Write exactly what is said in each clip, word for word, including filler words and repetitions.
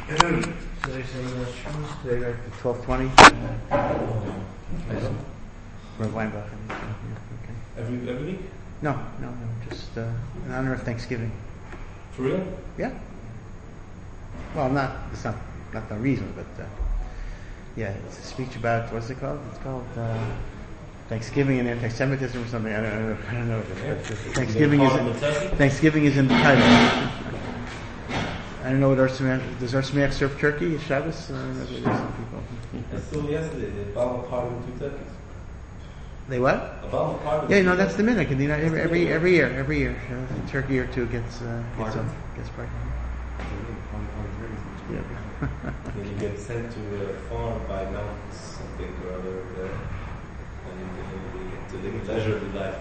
So they say uh, Shabbos today, right? Twelve twenty. Rav Weinbach. Okay. Every every week? No, no, no. Just uh, in honor of Thanksgiving. For real? Yeah. Well, not. It's not. Not the reason, but uh, yeah, it's a speech about what's it called? It's called uh, Thanksgiving and anti-Semitism or something. I don't know. I don't know what it is. But Thanksgiving is in, Thanksgiving is in the title. I don't know what Ohr Somayach, does Ohr Somayach serve turkey at Shabbos? Uh, there's some people. I saw yesterday the Obama party with two turkeys. They what? Obama party. Yeah, no, that's the minhag. You know, every every every year, every year, uh, a turkey or two gets uh, gets up, gets pregnant. Yeah. Then you get sent to a farm by mountains, something or other, uh, and you, you get to live a leisurely life.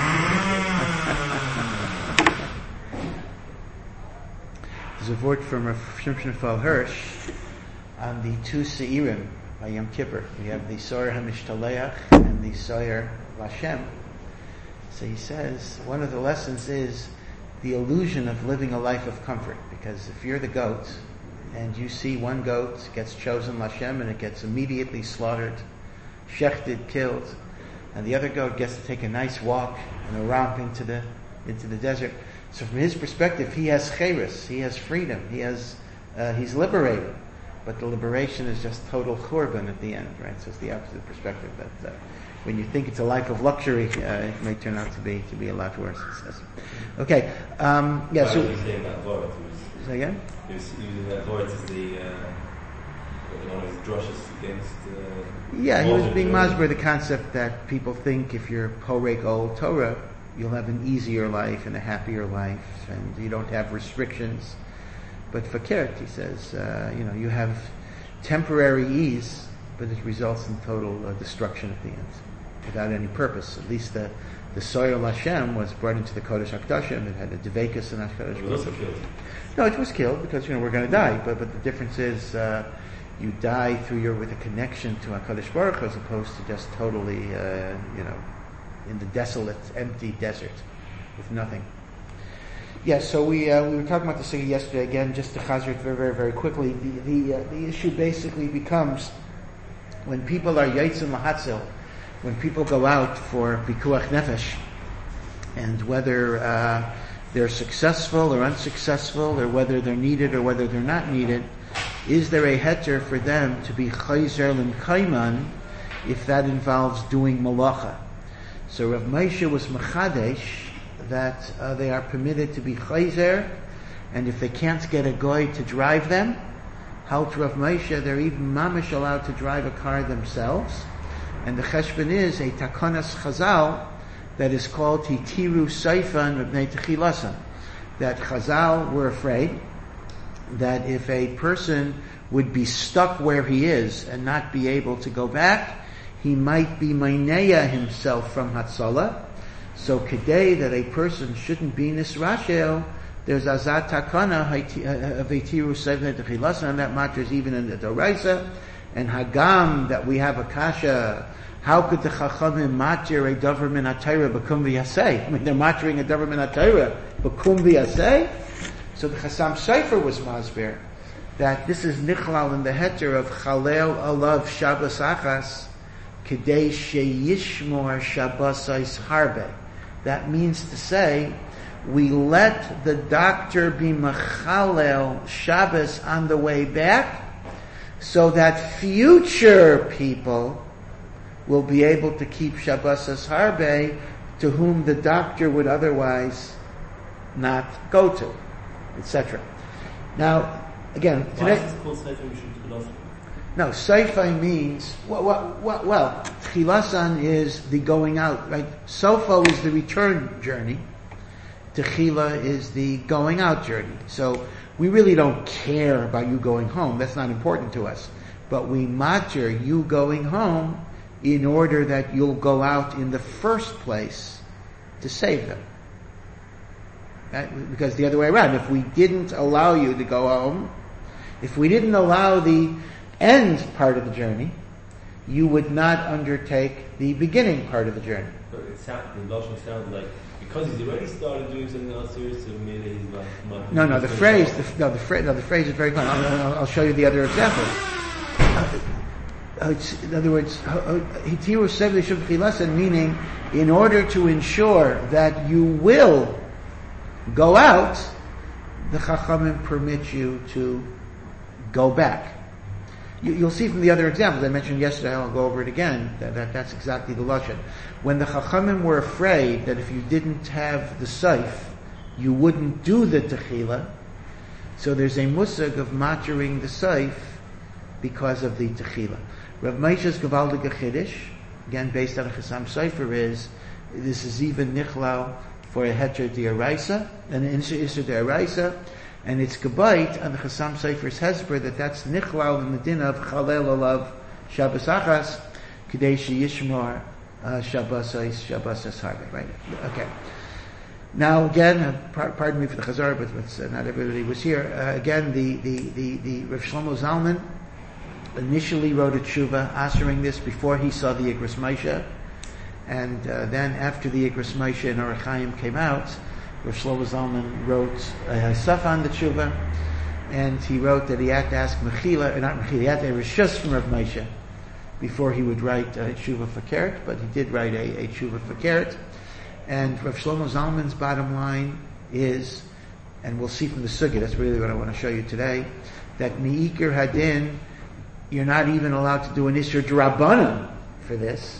There's a word from Rav Shimshon Raphael Hirsch on the two Seirim by Yom Kippur. We have the Soyer HaMishtaleach and the Soyer Lashem. So he says one of the lessons is the illusion of living a life of comfort, because if you're the goat and you see one goat gets chosen Lashem and it gets immediately slaughtered, shechted, killed, and the other goat gets to take a nice walk and a romp into the into the desert. So from his perspective, he has cheirus, he has freedom, he has uh, he's liberated. But the liberation is just total churban at the end, right? So it's the opposite perspective. That uh, when you think it's a life of luxury, uh, it may turn out to be to be a lot worse. It says. Okay, um, yeah. So say again. He was using that word as the uh, one of his drushes against. Uh, yeah, he was being masber the concept that people think if you're porek old Torah, you'll have an easier life and a happier life, and you don't have restrictions. But fakert, he says, uh, you know, you have temporary ease, but it results in total uh, destruction at the end, without any purpose. At least the the Soyer Lashem was brought into the Kodesh HaKadoshim. It had a Devekus in HaKadosh. It was also killed. No, it was killed because, you know, we're going to die. But but the difference is uh, you die through your with a connection to HaKadosh Baruch Hu, as opposed to just totally, uh, you know, in the desolate, empty desert with nothing. Yes, yeah, so we uh, we were talking about the Sugya yesterday. Again, just to chazir it very, very, very quickly, the the, uh, the issue basically becomes when people are yaitzim lahatzil, when people go out for pikuach nefesh, and whether uh, they're successful or unsuccessful, or whether they're needed or whether they're not needed, is there a heter for them to be chayzer l'mkayman if that involves doing malacha? So Rav Moshe was mechadesh that uh, they are permitted to be chayzer, and if they can't get a goy to drive them, how to Rav Moshe, they're even mamish allowed to drive a car themselves. And the cheshbon is a takonas chazal that is called Hitiru Seifan Mibnei Techilasan. That Chazal were afraid that if a person would be stuck where he is and not be able to go back, he might be maineya himself from Hatzalah. So kedei that a person shouldn't be nisrashel, there's azat takana of Hitiru Seifan Techilasan, and that matters even in the Doraisa. And Hagam, that we have a kasha, how could the Chachamim matir a davar min HaTorah b'kum v'yaseh? I mean, they're matiring a davar min HaTorah b'kum v'yaseh? So the Chassam Sofer was masber that this is nichlal in the heter of Chalel alav Shabbos achas kedei sheyishmor Shabbosais harbe. That means to say, we let the doctor be mechalel Shabbos on the way back, so that future people will be able to keep Shabbos as harbe, to whom the doctor would otherwise not go to, et cetera. Now, again, today. Why is it called Sefer Mishum Tchilasan? No, Sefer means well. Well, well, well Tchilasan is the going out, right? Sofo is the return journey. Techila is the going out journey. So we really don't care about you going home. That's not important to us. But we matter you going home in order that you'll go out in the first place to save them. Right? Because the other way around, if we didn't allow you to go home, if we didn't allow the end part of the journey, you would not undertake the beginning part of the journey. But it sound, the Lashon sounded like because he's already started doing something else serious, so maybe he's not. not No, no. The phrase, the, no, the phrase, no, the phrase is very clear. I'll, I'll, I'll show you the other example. Uh, uh, in other words, hitiru sevli shubchi lesson, meaning in order to ensure that you will go out, the Chachamim permit you to go back. You, you'll see from the other examples I mentioned yesterday, I'll go over it again, that, that that's exactly the lashon. When the Chachamim were afraid that if you didn't have the seif, you wouldn't do the techila, so there's a musag of matering the seif because of the techila. Rav Moshe's Gavaldige Chiddush, again based on a Chassam Sofer, is this is even nichlau for a heter d'oraisa, and an isser d'oraisa, and it's gebayt on the Chassam Sofer's hesper that that's nichlau in the din of chalel alav Shabbos achas k'dei sheyishmor Shabbos Shabbos harbe. Right? Okay. Now again, uh, par- pardon me for the chazar, but, but uh, not everybody was here. Uh, again, the the the the Rav Shlomo Zalman initially wrote a tshuva answering this before he saw the Igros Moshe, and uh, then after the Igros Moshe and Orach Chaim came out, Rav Shlomo Zalman wrote a Hasaf on the tshuva, and he wrote that he had to ask Mechila, or not Mechila, he had to have Rishus from Rav Moshe before he would write a tshuva fakert, but he did write a, a tshuva fakert. And Rav Shlomo Zalman's bottom line is, and we'll see from the sugya, that's really what I want to show you today, that Me'ikir Hadin, you're not even allowed to do an Isser D'Rabbanan for this.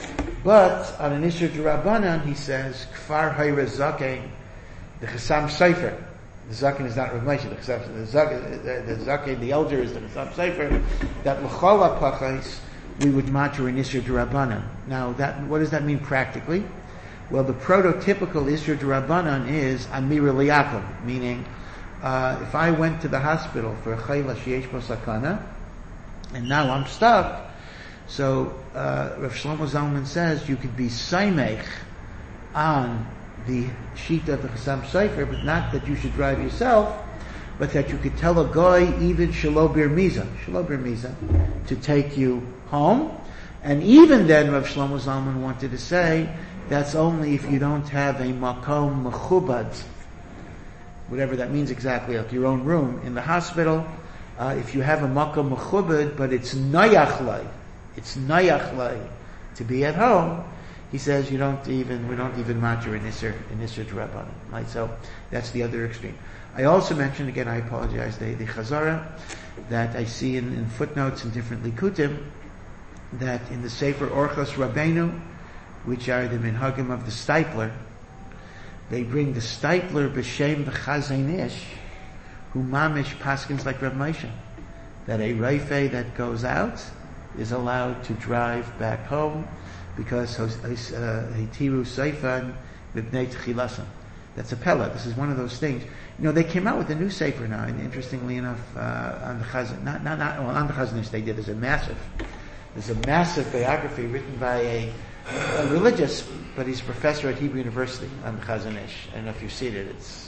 But on an Isser D'Rabbanan, he says, Kfar Hayra Zaken, the Chassam Sofer. The Zaken is not Rav Moshe, the Chassam, the Zaken, the, the Zaken, the elder is the Chassam Sofer, that L'chol HaPachais, we would matter an Isser D'Rabbanan. Now, that, what does that mean practically? Well, the prototypical Isser D'Rabbanan is Amira Liyakum, meaning, uh, if I went to the hospital for a Chayla Sheyesh Bo Sakana, and now I'm stuck, so, uh, Rav Shlomo Zalman says you could be Saimech on the sheet of the Chassam Sofer, but not that you should drive yourself, but that you could tell a guy, even Shelo Bir Miza, Shelo Bir Miza, to take you home. And even then, Rav Shlomo Zalman wanted to say, that's only if you don't have a makom mechubad, whatever that means exactly, like your own room in the hospital. Uh, if you have a makom mechubad, but it's nayach lay, it's nayach lay to be at home, he says you don't even, we don't even matter in Isser, in Isser D'Rabbanan. Right? So that's the other extreme. I also mentioned, again I apologize, the, the Chazara, that I see in, in footnotes in different Likutim, that in the Sefer Orchos Rabbeinu, which are the minhagim of the Stipler, they bring the Stipler b'shem the Chazon Ish, who mamish paskins like Rav Moshe, that a Reifei that goes out is allowed to drive back home because hitiru seifan b'bnei techilasan. That's a pella. This is one of those things. You know, they came out with a new sefer now, and interestingly enough, uh, on the Chazon, not, not, not, well, on the Chazon Ish they did. There's a massive, there's a massive biography written by a A religious, but he's a professor at Hebrew University on the Chazon Ish. I don't know if you've seen it. It's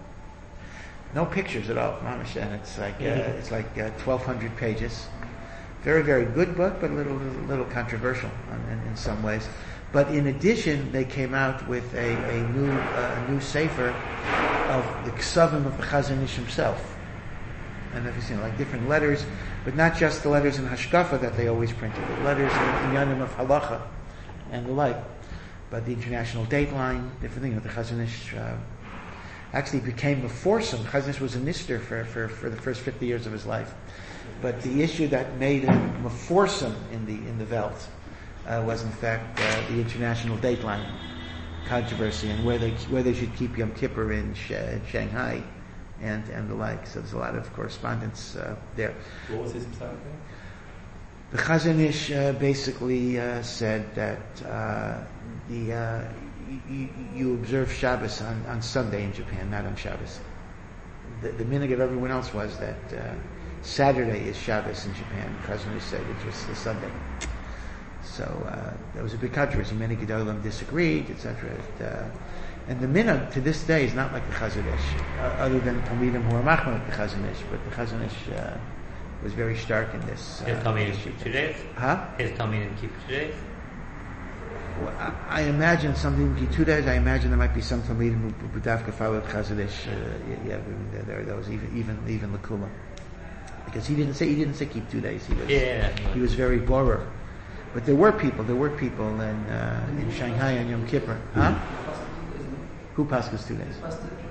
no pictures at all, mamish, and it's like uh, it's like uh, twelve hundred pages. Very, very good book, but a little, little, little controversial in, in some ways. But in addition, they came out with a, a new uh, a new sefer of the ksavim of the Chazon Ish himself. I don't know if you've seen it, like different letters, but not just the letters in Hashkafa that they always printed, but letters in Yanim of Halacha and the like, but the international dateline, different things. The Chazon Ish uh, actually became a foursome. Chazon Ish was a nister for, for, for the first fifty years of his life, but the issue that made him a foursome in the in the Welt uh, was in fact uh, the international dateline controversy and where they where they should keep Yom Kippur in, Sh- in Shanghai and and the like. So there's a lot of correspondence uh, there. What was his psalm? The Chazon Ish uh, basically uh, said that uh, the uh, you, you observe Shabbos on, on Sunday in Japan, not on Shabbos. The, the minhag of everyone else was that uh, Saturday is Shabbos in Japan. The Chazon Ish said it was the Sunday. So uh, there was a big controversy. Many Gedolim disagreed, et cetera. Uh, and the minhag to this day is not like the Chazon Ish, uh, other than Talmidim who are machmir like the Chazon Ish, but the Chazon Ish uh, was very stark in this. His Uh, Talmidim keep today? Huh? His Talmidim keep today? I, I imagine something two days. I imagine there might be some Talmidim who dafka followed Chazon Ish. Uh, yeah, there, there, there was even even even Lakula, because he didn't say he didn't say keep two days. He was yeah. he was very borer. But there were people. There were people in uh, in Shanghai on Yom Kippur. Huh? Who passes two days?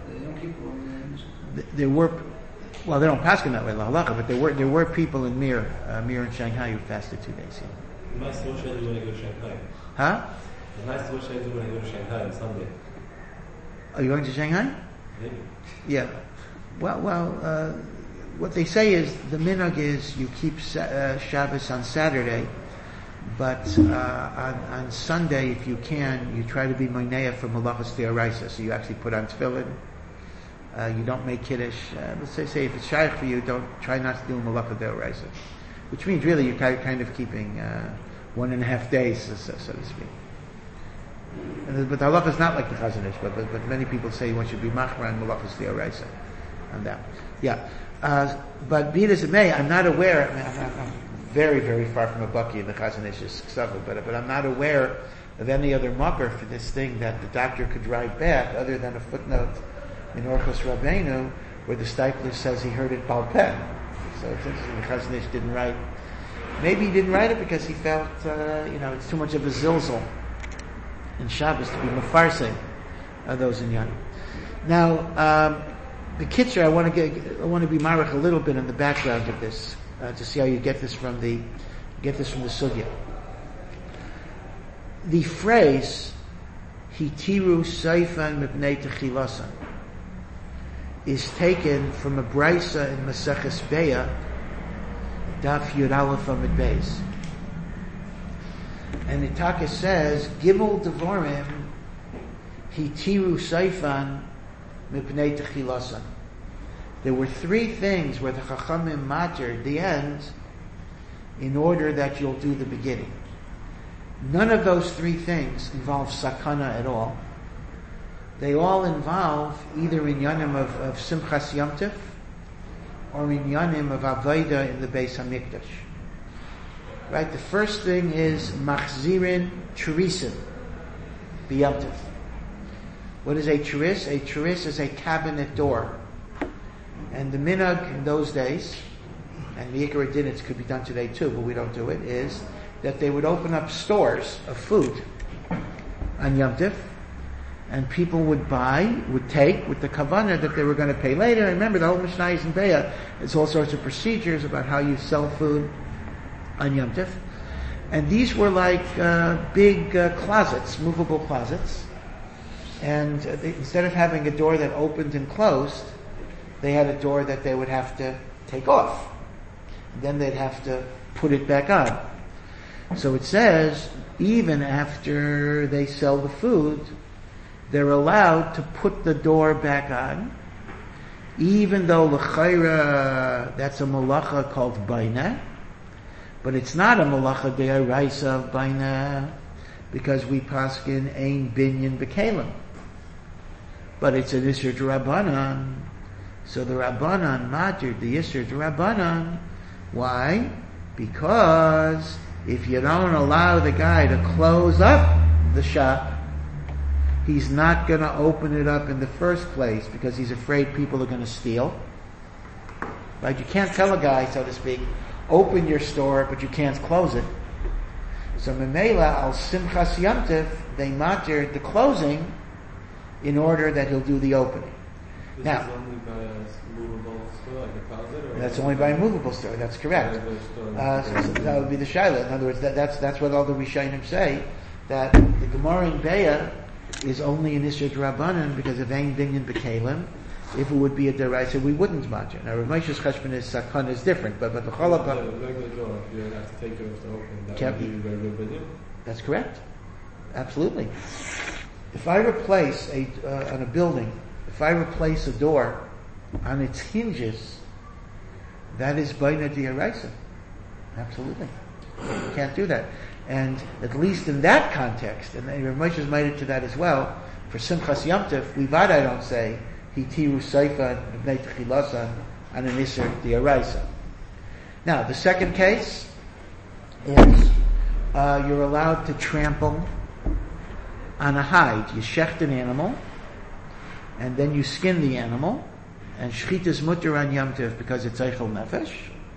There were. Well, they don't pass in that way, la halacha, but there were there were people in Mir, uh, Mir in Shanghai who fasted two days. Yeah. Nice what should I do when I go to Shanghai? Huh? Nice what should I do when I go to Shanghai on Sunday? Are you going to Shanghai? Maybe. Yeah. Well, well, uh, what they say is the minhag is you keep sa- uh, Shabbos on Saturday, but uh, on, on Sunday, if you can, you try to be moineya for malachas deoraisa. So you actually put on tefillin. Uh, you don't make kiddush. Uh, let's say, say if it's shaykh for you, don't try not to do malacha deoraisa, which means really you're kind of keeping uh, one and a half days, so, so to speak. And, but the halacha is not like the Chazon Ish, but, but but many people say one should be machmar and malachas deoraisa on that. Yeah, uh, but be it as it may, I'm not aware. I mean, I'm, I'm very very far from a baki in the Chazon Ish's ksava, but but I'm not aware of any other makar for this thing that the doctor could write back other than a footnote in Orchos Rabbeinu, where the Stipler says he heard it bal peh. So it's interesting the Chazon Ish didn't write. Maybe he didn't write it because he felt, uh, you know, it's too much of a zilzal in Shabbos to be mefarseh uh, those in Yom. Now, um, the Kitzur, I want to get, I want to be marach a little bit on the background of this uh, to see how you get this from the get this from the sugya. The phrase "hitiru seifan mipnei techilasan" is taken from a brisa in Maseches Beya, Daf Yud Aleph Amud Beis, and the Taka says, "Gimel devarim hitiru seifan mipnei techilasan." There were three things where the Chachamim mattered the end in order that you'll do the beginning. None of those three things involve sakana at all. They all involve either in yanim of, of Simchas Yom Tov or in yanim of Avodah in the Beis HaMikdash. Right? The first thing is machzirin turisim b'Yom Tov. What is a turis? A turis is a cabinet door. And the minhag in those days, and the Ikar Dinitz could be done today too, but we don't do it, is that they would open up stores of food on Yom Tov, and people would buy, would take, with the kavanah that they were going to pay later. And remember, the whole Mishnah is in Beya. There's all sorts of procedures about how you sell food on Yom Tov. And these were like uh, big uh, closets, movable closets. And uh, they, instead of having a door that opened and closed, they had a door that they would have to take off. And then they'd have to put it back on. So it says, even after they sell the food, they're allowed to put the door back on, even though l'chayra, that's a malacha called baina, but it's not a malacha de'araisa of baina, because we paskin ein binyan b'kelim. But it's an isur d'Rabbanan, so the Rabbanan matter the isur d'Rabbanan. Why? Because if you don't allow the guy to close up the shop, he's not going to open it up in the first place because he's afraid people are going to steal. Right? You can't tell a guy, so to speak, open your store, but you can't close it. So Memela al Simchas Yom Tov, they matter the closing in order that he'll do the opening. This now, is only by a movable store, like a closet? Or that's only by a movable store. That's correct. Uh, so, so that would be the shaila. In other words, that, that's that's what all the Rishonim say, that the Gemara in Beya is only an Isur D'Rabbanan because of Ein Binyan B'Kelim. If it would be a deraisa, we wouldn't matter. Now, Rav Moshe's cheshbon is sakana is different, but but the chalapa. The regular door, you have to take it off to open. That Can't would be regular binyan. That's correct. Absolutely. If I replace a uh, on a building, if I replace a door on its hinges, that is baina d'oraisa. Absolutely. You can't do that. And at least in that context, and Rav Moshe's made it to that as well, for Simchas Yom Tov, we vada don't say, Hitiru Seifa B'nei Techilasan on an Isser D'Oraisa. Now, the second case is uh, you're allowed to trample on a hide. You shecht an animal, and then you skin the animal, and shchita is mutter on Yom Tov because it's eichel nefesh.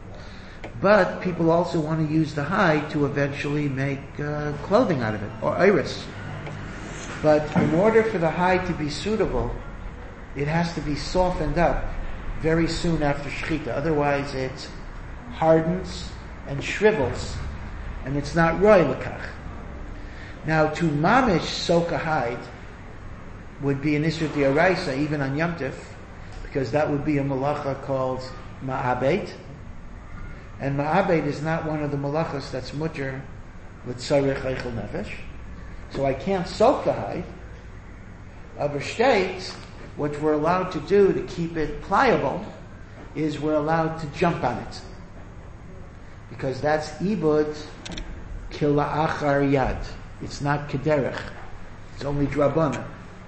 But people also want to use the hide to eventually make uh, clothing out of it, or iris. But in order for the hide to be suitable, it has to be softened up very soon after shchita. Otherwise it hardens and shrivels, and it's not roy lekach. Now, to mamish soak a hide would be an isur d'oraisa even on Yom Tov, because that would be a malacha called ma'abed. And ma'abed is not one of the malachas that's mutter l'tzarech eichel nefesh. So I can't soak the hide. Aber shteit, what we're allowed to do to keep it pliable is we're allowed to jump on it. Because that's ibud kila'achar yad. It's not kederech. It's only drabana.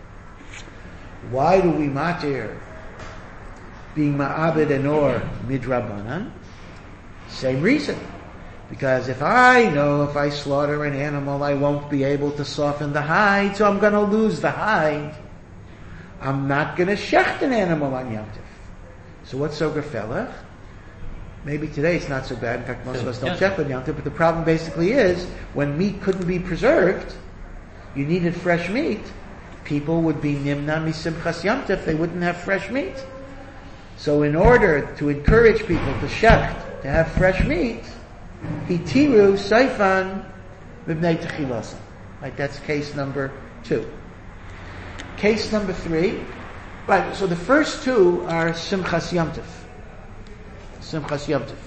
Why do we matir being ma'abed and or midrabanan? Same reason. Because if I know if I slaughter an animal I won't be able to soften the hide, so I'm going to lose the hide, I'm not going to shecht an animal on Yom Tov. So what's so gefelach? Maybe today it's not so bad. In fact, most of us don't shecht on Yom Tov. But the problem basically is when meat couldn't be preserved, you needed fresh meat. People would be nimna misimchas Yom Tov. They wouldn't have fresh meat. So in order to encourage people to shecht, to have fresh meat, hitiru seifan mibnei techilasa. Right, that's case number two. Case number three, right, so the first two are Simchas Yom Tov. Simchas Yom Tov.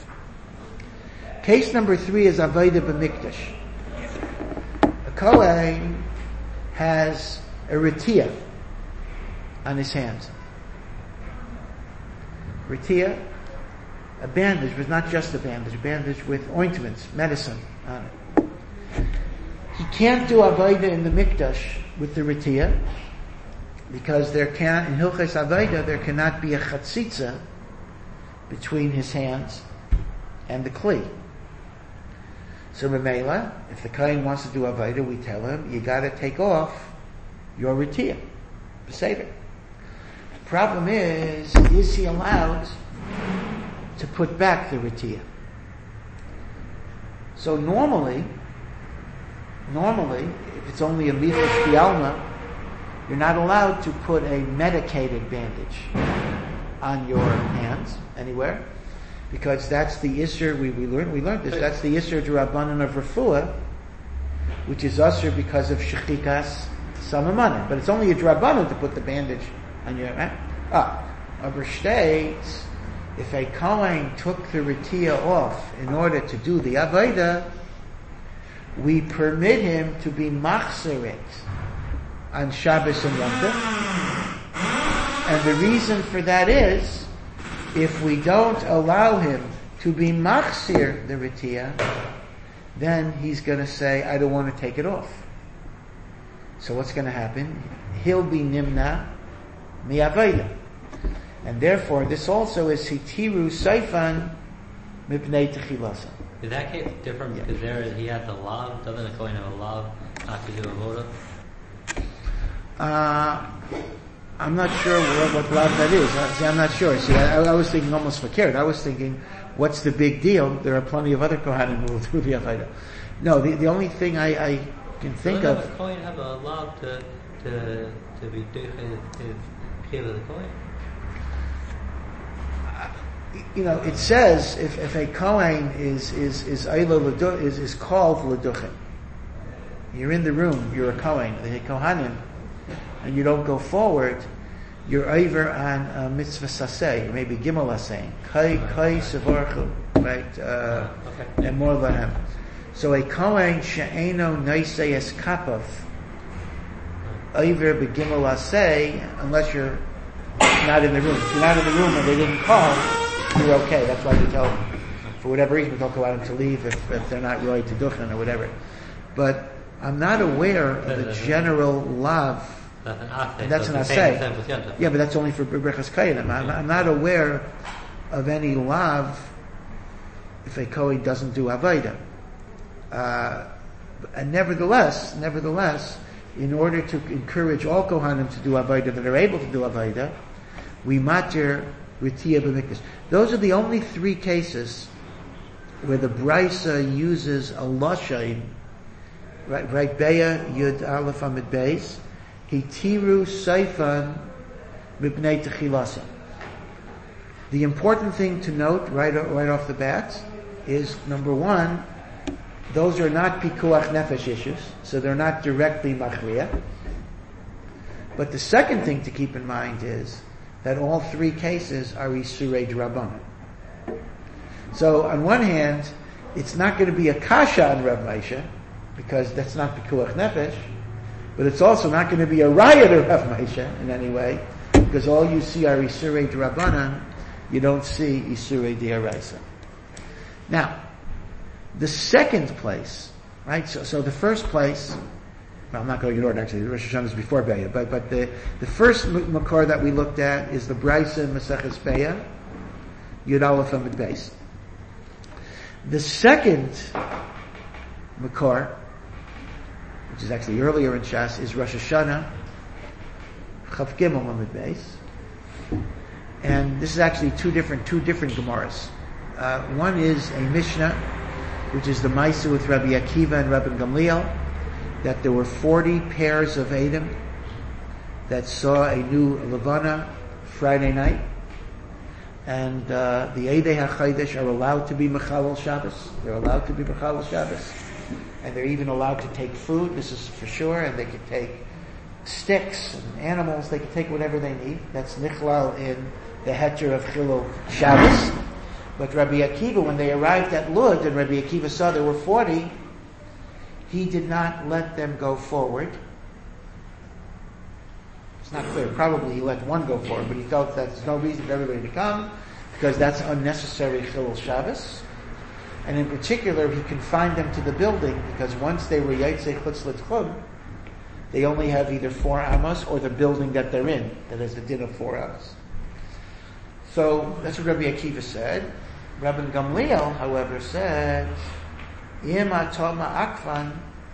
Case number three is Avodah B'Mikdash. A Kohen has a retia on his hands. Retia, a bandage, but not just a bandage, a bandage with ointments, medicine on it. He can't do Avodah in the Mikdash with the retia, because there can, in Hilchos Avodah, there cannot be a chatzitza between his hands and the kli. So Memela, if the kohen wants to do Avodah, we tell him, you gotta take off your retia, beseder. The problem is, is he allowed to put back the retia? So normally, normally, if it's only a michus bialma, you're not allowed to put a medicated bandage on your hands anywhere, because that's the isur, we, we learned, we learned this, that's the isur d'Rabbanan of refuah, which is usur because of shechikas samamanim. But it's only a d'Rabbanan to put the bandage on your hand. Ah, aber states, if a kohen took the retia off in order to do the avodah, we permit him to be machzer it on Shabbos and Yom Tov. And the reason for that is, if we don't allow him to be machzir the retia, then he's going to say, I don't want to take it off. So what's going to happen? He'll be nimna mi'avodah. And therefore, this also is hitiru seifan mipnei techilasa. Is that case different because yeah. there he had the lav? Doesn't the kohen have a lav not to do avodah? Uh, I'm not sure what, what lav that is. See, I'm not sure. See, I, I was thinking almost fakir. I was thinking, what's the big deal? There are plenty of other kohanim who will do the avodah. No, the, the only thing I, I can think so of. Doesn't the kohen have a lav to to to be doing his chiyuv of the kohen? You know, it says if, if a kohen is is is is is called leduchim, you're in the room, you're a kohen, the kohanim, and you don't go forward, you're over on a mitzvah saseh, or maybe gimel aseh, kai kai sevarchu, right? Uh, okay. And more lahem. So a kohen she'eno naisei es kapav, over begimel aseh, unless you're not in the room. If you're not in the room and they didn't call, you're okay. That's why we tell them, for whatever reason, we don't allow them to leave if, if they're not roy to duchen or whatever. But I'm not aware of the general lav. That's an asay. And that's so an asay. Yeah, but that's only for brechas kayanim. I'm, I'm not aware of any lav if a kohen doesn't do avodah. Uh, and nevertheless, nevertheless, in order to encourage all Kohanim to do Avodah that are able to do Avodah, we matir Ritiyah b'mikdash. Those are the only three cases where the Brisa uses a Lashon, right, right, Beya, Yud, Aleph, Amid, Beis, Hitiru, Seifan, Mipnei Techilasa. The important thing to note right, right off the bat is, number one, those are not Pikuach Nefesh issues, so they're not directly Machriya. But the second thing to keep in mind is that all three cases are Isurei D'Rabbanan. So on one hand, it's not going to be a Kasha on Rav Moshe, because that's not Pikuach Nefesh, but it's also not going to be a riot of Rav Moshe in any way, because all you see are Isurei D'Rabbanan, you don't see Isurei D'Oraisa. Now, the second place, right? So, so the first place, well, I'm not going to ignore it actually. The Rosh Hashanah is before Beya, but but the the first makor that we looked at is the Brisa in Maseches Beya, Yud Aleph Amid Beis. The second makor, which is actually earlier in Shas, is Rosh Hashanah, Chav Gimel Amid Beis, and this is actually two different two different Gemaras. Uh, one is a Mishnah, which is the Maisa with Rabbi Akiva and Rabbi Gamliel, that there were forty pairs of Edom that saw a new Levana Friday night, and uh, the Eidei HaChodesh are allowed to be Mechalel Shabbos. They're allowed to be Mechalel Shabbos, and they're even allowed to take food. This is for sure, and they can take sticks and animals. They can take whatever they need. That's Nichlal in the Heter of Chilul Shabbos. But Rabbi Akiva, when they arrived at Lud, and Rabbi Akiva saw there were forty, he did not let them go forward. It's not clear. Probably he let one go forward, but he felt that there's no reason for everybody to come, because that's unnecessary Chilul Shabbos. And in particular, he confined them to the building, because once they were Yaitse Chutz L'Tchum, they only have either four amos or the building that they're in, that has a din of four amos. So that's what Rabbi Akiva said. Rabbi Gamliel, however, said, Im atoma akvan,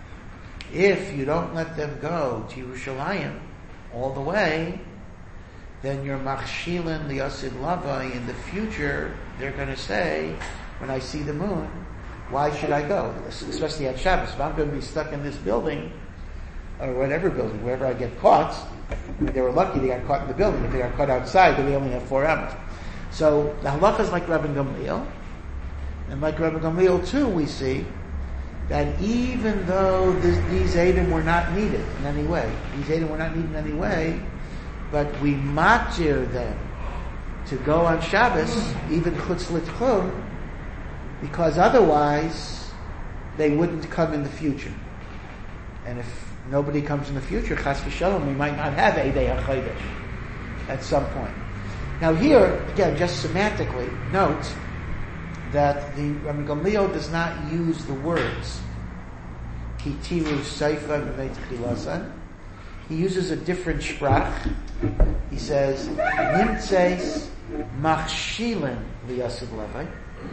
if you don't let them go to Yerushalayim all the way, then you're machshilin the Asid Lavai. In the future, they're going to say, when I see the moon, why should I go? Especially at Shabbos. If I'm going to be stuck in this building, or whatever building, wherever I get caught, I mean, they were lucky they got caught in the building. If they got caught outside, then they only have four hours. So the halacha is like Rabbi Gamliel, and like Rabbi Gamliel too, we see that even though this, these Edom were not needed in any way, these Edom were not needed in any way, but we matir them to go on Shabbos, even Chutz L'Tchum, because otherwise they wouldn't come in the future. And if nobody comes in the future, Chas v'Shalom, we might not have Eidei HaChodesh at some point. Now here, again, just semantically, note that the Rabbi Gamliel does not use the words Kitiru Seifa B'mei Techilasan. He uses a different sprach. He says Nimtzeis Machshilin Liyasid Levai.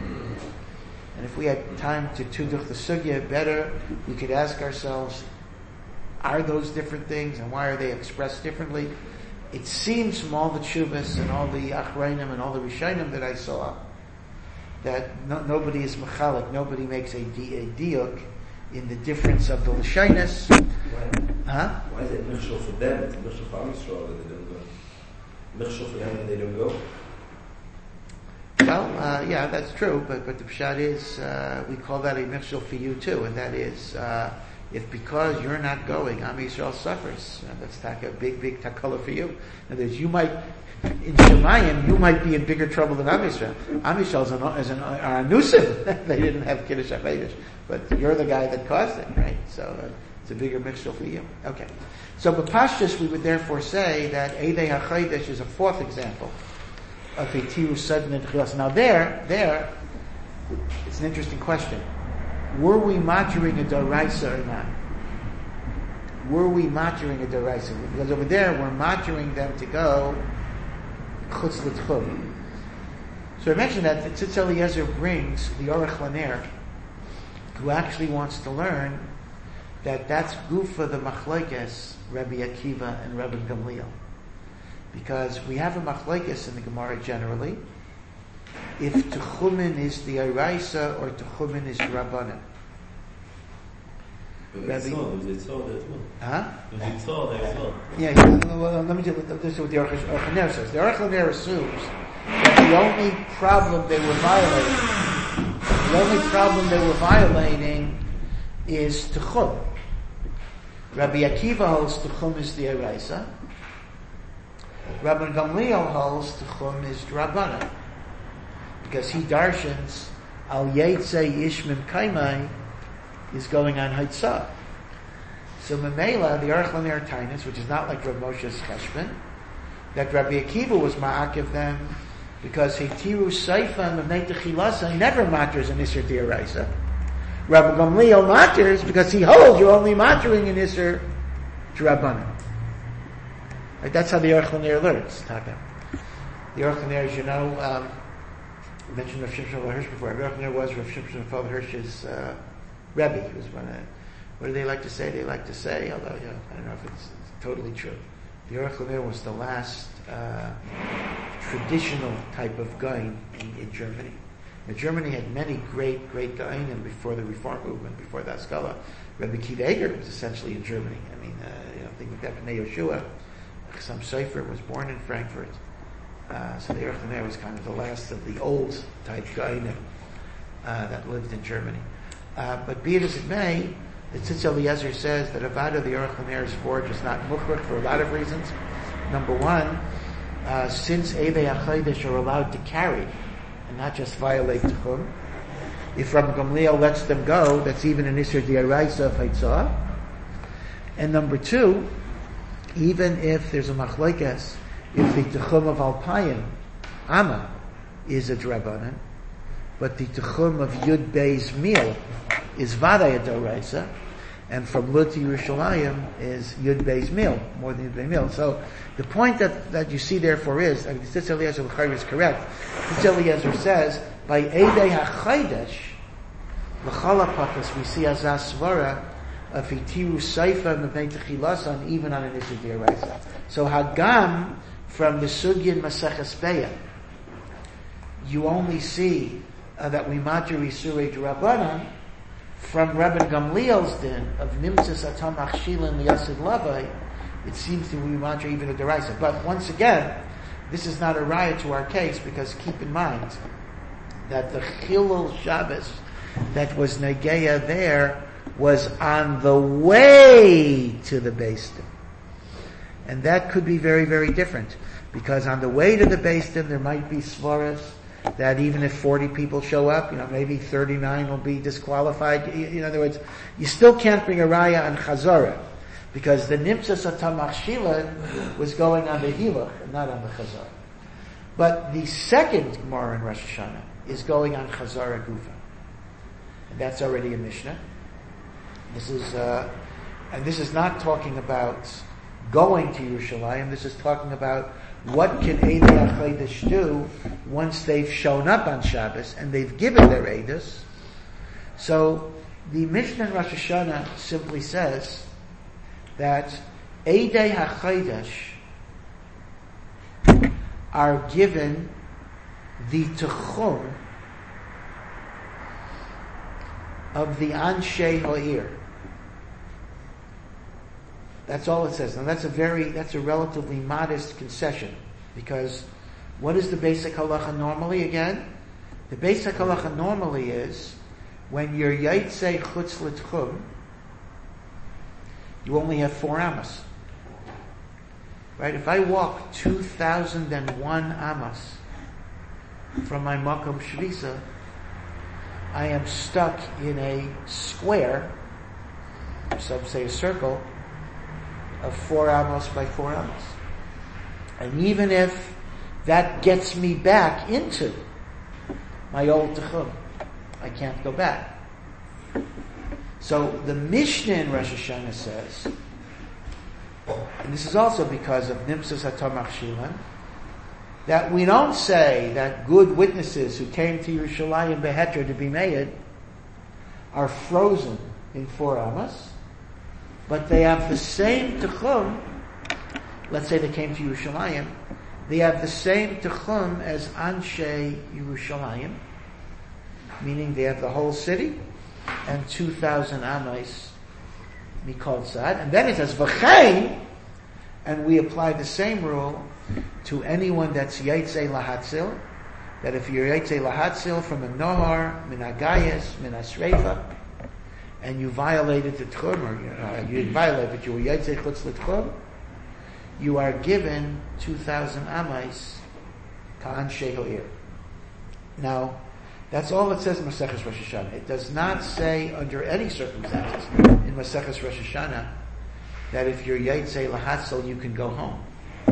And if we had time to tuduch the sugya better, we could ask ourselves, are those different things and why are they expressed differently? It seems from all the tshuvas and all the achrayim and all the rishayim that I saw that no, nobody is mechalik, nobody makes a, di, a diuk in the difference of the l'shaynis. Why? Huh? Why is it michshel for them? It's michshel for Am Yisrael that they don't go. Michshel for them that they don't go. Well, uh, yeah, that's true, but but the pshat is uh, we call that a mitzvah for you too, and that is uh, if because you're not going, Am Yisrael suffers. Uh, that's like a big, big takala for you. In other words, you might in Shemayim you might be in bigger trouble than Am Yisrael. Am Yisrael is an, is an are anusim. They didn't have kiddush HaChodesh, but you're the guy that caused it, right? So uh, it's a bigger mitzvah for you. Okay, so b'pashtus we would therefore say that Eidei HaChodesh is a fourth example of a tiru sudden and chilas. Now there, there, it's an interesting question. Were we matching a daraisa or not? Were we matching a daraisa? Because over there, we're matching them to go chutz l'tchum. So I mentioned that the Tzitz Eliezer brings the Orach Laner, who actually wants to learn that that's gufa the machlokes Rabbi Akiva and Rabbi Gamliel, because we have a machlokes in the Gemara generally if Techumin is the Araisa or Techumin is the Rabbanan. But it's all, it's all there too. Huh? It's all there as well. Yeah, well, let me do this is what the Aruch LaNer says. The Aruch LaNer assumes that the only problem they were violating, the only problem they were violating is Techum. Rabbi Akiva holds Techum is the Eraisa. Rabbi Gamliel holds Techum is Rabbanan, because he darshans Al Yetze Ishmim Kaimai is going on Haitzah. So Memela, the Aruch LaNer Tainus, which is not like Rav Moshe's Cheshbon, that Rabbi Akiva was ma'akiv them because Heitiru Seifa Mevnei Techilasa, he never matters in Isser D'Oraisa. Rabbi Gamliel matters because he holds you're only mattering in Isser D'Rabbanan. Right, that's how the Aruch LaNer learns, Taka. The Aruch LaNer, as you know, um, I mentioned Rav Shimshon Hirsch before. Aruch LaNer was Rav Shimshon Hirsch's uh, Rebbe. He was one of, what do they like to say? They like to say, although, you know, I don't know if it's, it's totally true. The Aruch LaNer was the last uh, traditional type of Gaon in, in Germany. Now, Germany had many great, great Gaonim before the Reform movement, before the Haskalah. Rabbi Kiva Eger was essentially in Germany. I mean, uh, you know, think of that Bnei Yeshua. Chassam Sofer was born in Frankfurt. Uh, so the Aruch LaNer was kind of the last of the old type Gaonim uh, that lived in Germany. Uh, but be it as it may, the Tzitz Eliezer says that Avada, the Aruch LaNer's forge, is not mukhrach for a lot of reasons. Number one, uh, since Evei HaChodesh are allowed to carry and not just violate Techum, if Rabbi Gamliel lets them go, that's even an Isser D'Oraisa of Haitzah. And number two, even if there's a machlokes, if the Techum of Alpayim, Amma, is a D'Rabbanan, but the Techum of Yud Bei's Mil is Vadai a D'Oraisa, and from Lud to Yerushalayim is Yud Bei's Mil, more than Yud Bei's Mil. So the point that, that you see therefore is, I mean, Tzitz Eliezer L'chayr is correct. Tzitz Eliezer says, by Eidei HaChaydesh, L'chalapakas, we see Azaz Svara, of Itiru Seifa Mevnei Techilasan, even on an Isser D'Oraisa. So Hagam, from the Sugyan Maseches Beya, you only see uh, that we matter Isurei D'Rabbanan from Rabbi Gamliel's din of Nimtzas Atam Achshilin Liyasid Lavai. It seems to be matter even a D'Oraisa. But once again, this is not a riot to our case, because keep in mind that the Chilul Shabbos that was Negeya there was on the way to the Beis Din. And that could be very, very different, because on the way to the Beis Din there might be svaras that even if forty people show up, you know, maybe thirty-nine will be disqualified. In other words, you still can't bring a raya on Chazara, because the Nimtzas Atam Achshilin was going on the Hilach and not on the Chazara. But the second Gemara in Rosh Hashanah is going on Chazara Gufa. And that's already a Mishnah. This is, uh, and this is not talking about going to Yerushalayim. This is talking about what can Eidei HaChodesh do once they've shown up on Shabbos and they've given their Eidos. So the Mishnah in Rosh Hashanah simply says that Eidei HaChodesh are given the Techum of the Anshe Ha'ir. That's all it says. Now that's a very, that's a relatively modest concession, because what is the basic halacha normally again? The basic halacha normally is when you're Yaitse Chutz L'Tchum, you only have four amas. Right? If I walk two thousand one amas from my Makom Shvisa, I am stuck in a square, some say a circle, of four amos by four amos. And even if that gets me back into my old Techum, I can't go back. So the Mishnah in Rosh Hashanah says, and this is also because of Nimtzas Atam Achshilin, that we don't say that good witnesses who came to Yerushalayim Beheter to be made are frozen in four amos, but they have the same Techum. Let's say they came to Yerushalayim. They have the same Techum as Anshe Yerushalayim, meaning they have the whole city and two thousand Amais Mikol Tzad. And then it says V'chein, and we apply the same rule to anyone that's Yaitzei Lahatzil, that if you're Yaitzei Lahatzil from a Nohar, Min Agayas, Min Asreifa, and you violated the Tchum, or you, know, you didn't violate, but you were Yaitzei Chutz L'Tchum, you are given two thousand Amais Ka'an Shehoir. Now, that's all it says in Maseches Rosh Hashanah. It does not say under any circumstances in Maseches Rosh Hashanah that if you're Yaitzei Lahatzil, you can go home.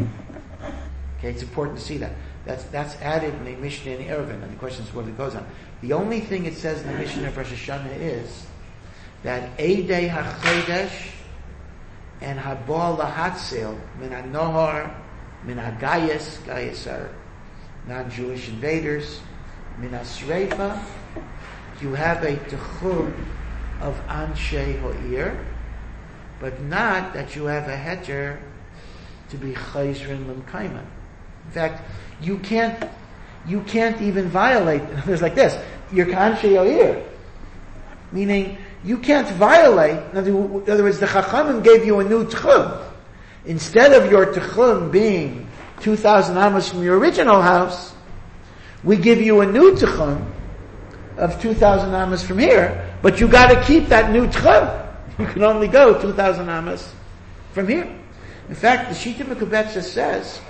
Okay, it's important to see that. That's that's added in the Mishnah in Eruvin, and the question is what it goes on. The only thing it says in the Mishnah of Rosh Hashanah is that Eidei HaChodesh and Habal Lahatzil min HaNohar, min HaGayas, Gayas are non-Jewish invaders, min HaSreifa, you have a Techum of Anshe Ho'ir, but not that you have a heter to be Chayzrin L'Mkayman. In fact, you can't, you can't even violate, there's like this, you're Anshe Ho'ir, meaning you can't violate, in other words, the Chachamim gave you a new Techum. Instead of your Techum being two thousand Amos from your original house, we give you a new Techum of two thousand Amos from here, but you gotta keep that new Techum. You can only go two thousand Amos from here. In fact, the Shita Mekubetza says,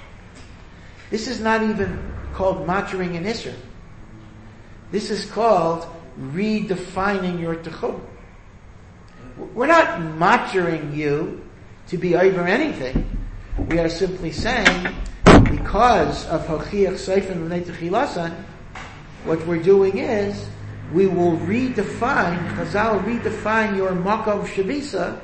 this is not even called matchering an Isser. This is called redefining your Techum. We're not matchering you to be over anything. We are simply saying, because of Hochiach Seifin V'nei Techilasan, what we're doing is, we will redefine, Chazal redefine your Makom Shavisa,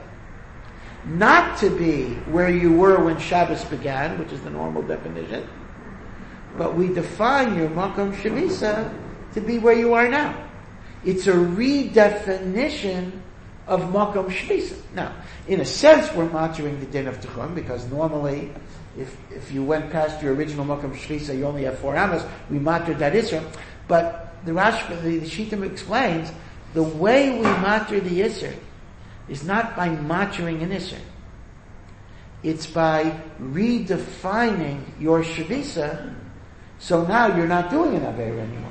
not to be where you were when Shabbos began, which is the normal definition, but we define your Makom Shavisa to be where you are now. It's a redefinition of Makom Shavisa. Now, in a sense, we're matching the din of Techum, because normally, if if you went past your original Makom Shavisa, you only have four Amos, we mattered that Isser. But the Rash, the, the Shittim explains, the way we matter the Isser is not by matching an Isser. It's by redefining your Shavisa, so now you're not doing an Aveira anymore.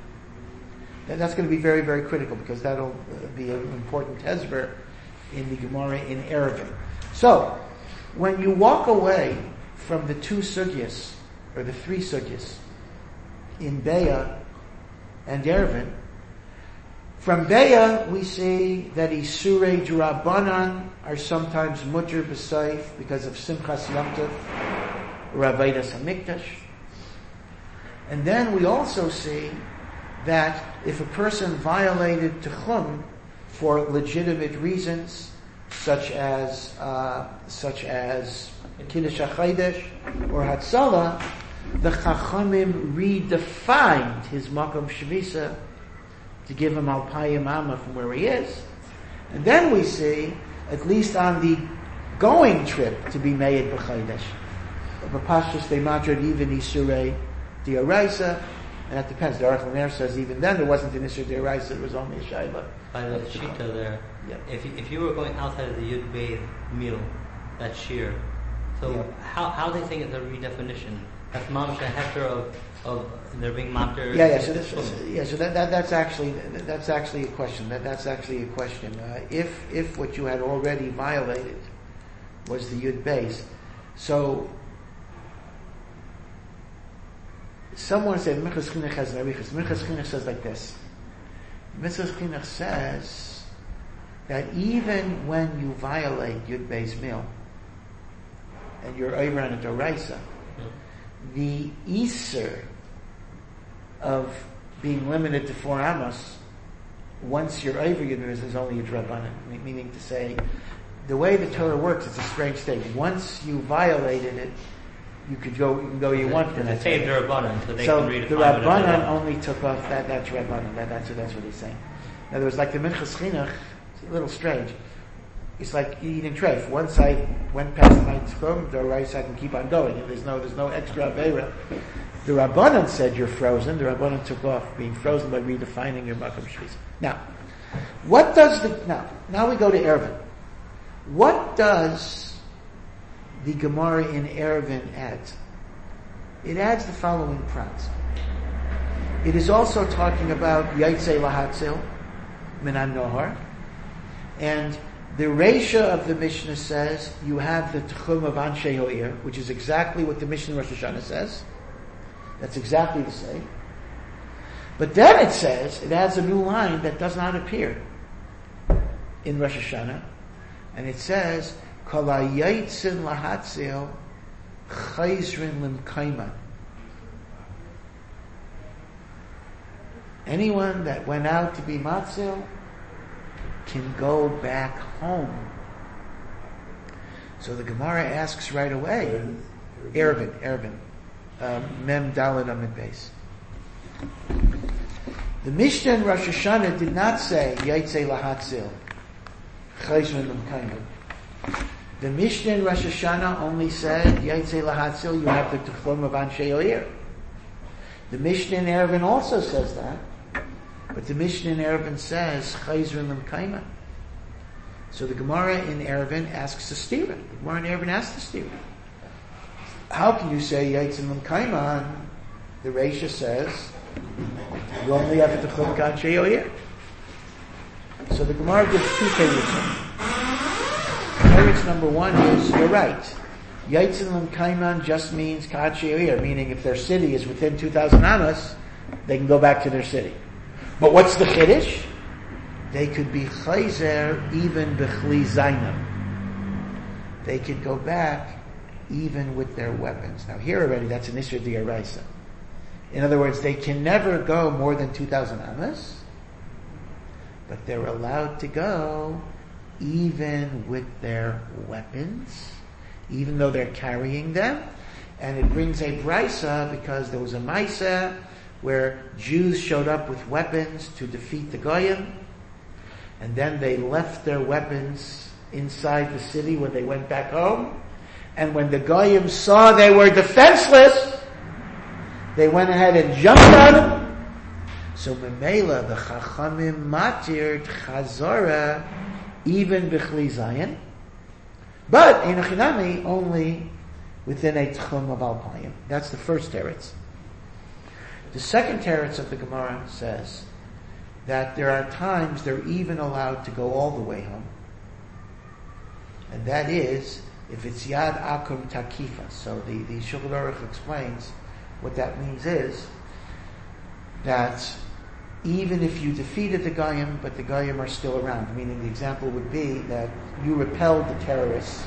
That's going to be very, very critical, because that'll be an important hezber in the Gemara in Eruvin. So, when you walk away from the two sugyas, or the three sugyas, in Beya and Eruvin, from Beya we see that Isurei D'Rabbanan are sometimes mutter b'seif because of Simchas Yom Tov, or Aveidas HaMikdash. And then we also see that if a person violated Techum for legitimate reasons, such as uh, such as Kiddush HaChodesh or Hatzalah, the Chachamim redefined his Makom Shavisa to give him Alpayim Amma from where he is. And then we see, at least on the going trip, to be Meid B'Chodesh. B'Pashtus they mattered even Isurei D'Oraisa. And that depends. The Aruch LaNer says even then there wasn't an Isser D'Oraisa, it was only a Shayla. By the Shita there, yeah. if you, if you were going outside of the Yud Beis meal, that's sheer. So yeah. how how they think it's a redefinition? That's mamish a hector of of there being matter. Yeah, yeah. So this, yeah, so that, that that's actually that's actually a question. That that's actually a question. Uh, if if what you had already violated was the Yud Beis, so. Someone said, Minchas Chinuch has an arichas. Minchas Chinuch says like this. Minchas Chinuch says that even when you violate Yud Beis Mil, and you're over on a Doraisa, the Iser of being limited to four Amos, once you're over Yud Beis, is only a Drabanan. Meaning to say, the way the Torah works, it's a strange thing. Once you violated it, you could go, you can go you want. And they saved the Rabbanan, so they so can read it. The Rabbanan only took off that. That's Rabbanan. That, that's that's what he's saying. In other words, like the Minchas Chinuch, it's a little strange. It's like eating treif. Once I went past my tchum, the rice I can keep on going. There's no, there's no extra avera. The Rabbanan said you're frozen. The Rabbanan took off being frozen by redefining your Makam Shvisa. Now, what does the, now, now we go to Eruvin. What does the Gemara in Eruvin add? It adds the following prat. It is also talking about Yaitse Lahatzil, Minan Nohar, and the Reisha of the Mishnah says you have the Tchum of Anshe Ho'ir, which is exactly what the Mishnah Rosh Hashanah says. That's exactly the same. But then it says, it adds a new line that does not appear in Rosh Hashanah, and it says, Kol ha'yaitzin lahatzil chayzrin limkayman. Anyone that went out to be matzil can go back home. So the Gemara asks right away, Eruvin, Eruvin, um, Mem Daled Amid Beis. The Mishnah in Rosh Hashanah did not say Yaitse Lahatzil, Chayzrin L'Mkayim. The Mishnah in Rosh Hashanah only said Yaitse Lahatzil, you have the Tchum of Anshe Oyer. The Mishnah in Eruvin also says that. But the Mishnah in Eruvin says, Chayzrin L'Mkayim. So the Gemara in Eruvin asks the stira. The Gemara in Eruvin asks the stira. How can you say Yaitzin L'Mkayim? The Reisha says, you only have the Tchum Anshe Oyer. So the Gemara gives two terutzim. Teretz number one is, you're right. Yaitzin L'Mkayim just means Anshe Oyer, meaning if their city is within two thousand amas, they can go back to their city. But what's the chiddush? They could be chayzer even b'chli zaynam. They could go back even with their weapons. Now here already, that's an isur d'oraisa. In other words, they can never go more than two thousand amas, but they're allowed to go even with their weapons, even though they're carrying them. And it brings a brisa because there was a maisa where Jews showed up with weapons to defeat the Goyim, and then they left their weapons inside the city when they went back home, and when the Goyim saw they were defenseless, they went ahead and jumped on them. So Memela, the Chachamim matir chazora, even b'chli zayin, but in Achinami, only within a tchum of alpayim. That's the first teretz. The second teretz of the Gemara says that there are times they're even allowed to go all the way home. And that is if it's Yad Akum Takifa. So the, the Shulchan Aruch explains what that means is that even if you defeated the Goyim, but the Goyim are still around, meaning the example would be that you repelled the terrorists,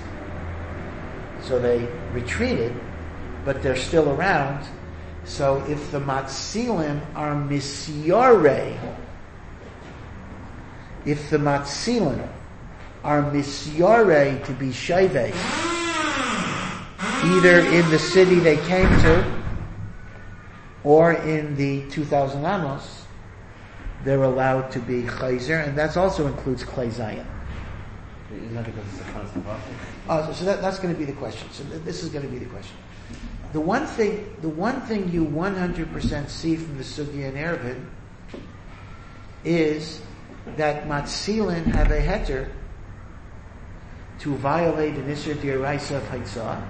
so they retreated, but they're still around. So if the Matzilim are misyare, if the Matzilim are misyare to be shayvei, either in the city they came to or in the two thousand amos, they're allowed to be chayzer, and that also includes klei zayin. Isn't that because it's a constant process? Oh, so, so that, that's going to be the question. So th- this is going to be the question. The one thing, the one thing you one hundred percent see from the Sugya and Eruvin is that Matzilin have a heter to violate an Isser D'Oraisa of Haitzah,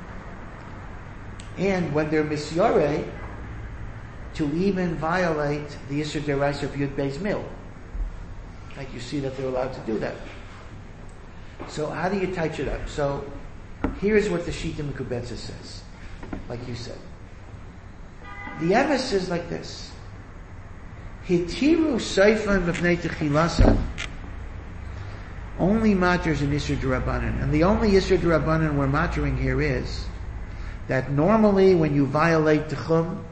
and when they're Misyare, to even violate the Isser D'Oraisa of Yud Beis Mil. Like you see that they're allowed to do that. So how do you touch it up? So here's what the Shita Mekubetza says, like you said. The emes is like this. Hitiru Seifan B'fnei Techilasa only matters in Isser D'Rabbanan. And the only Isser D'Rabbanan we're mattering here is that normally when you violate Techum,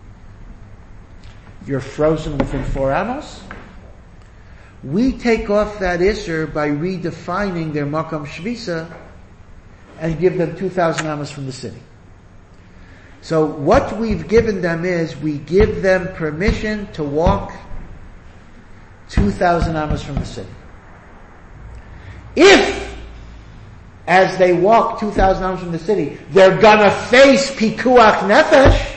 you're frozen within four amos. We take off that Isser by redefining their Makam Shvisa and give them two thousand amos from the city. So what we've given them is we give them permission to walk two thousand amos from the city. If, as they walk two thousand amos from the city, they're gonna face pikuach nefesh,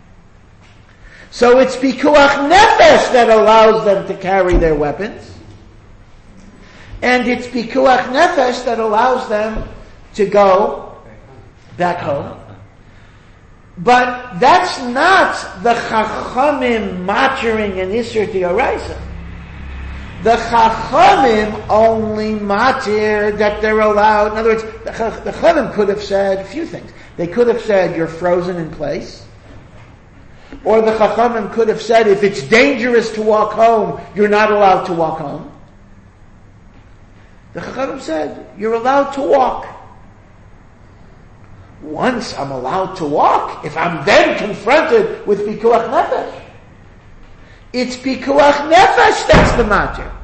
so it's pikuach nefesh that allows them to carry their weapons, and it's pikuach nefesh that allows them to go back home. But that's not the Chachamim matchering an Isser D'Oraisa. The Chachamim only matir that they're allowed. In other words, the Chachamim could have said a few things. They could have said you're frozen in place. Or the Chachamim could have said if it's dangerous to walk home, you're not allowed to walk home. The Chachamim said you're allowed to walk. Once I'm allowed to walk, if I'm then confronted with pikuach nefesh, it's pikuach nefesh that's the matter.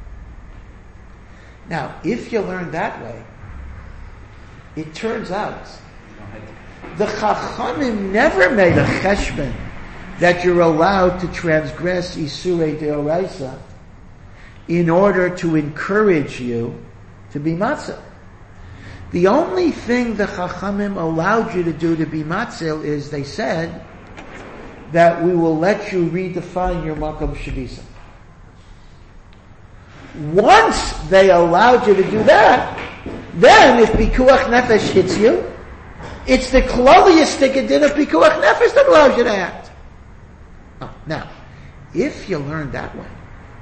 Now, if you learn that way, it turns out the Chachamim never made a cheshbon that you're allowed to transgress Isurei Deoraisa in order to encourage you to be matzah. The only thing the Chachamim allowed you to do to be matzil is they said that we will let you redefine your makom shavisa. Once they allowed you to do that, then if pikuach nefesh hits you, it's the kloliistic din of pikuach nefesh that allows you to act. Oh, now, if you learn that way,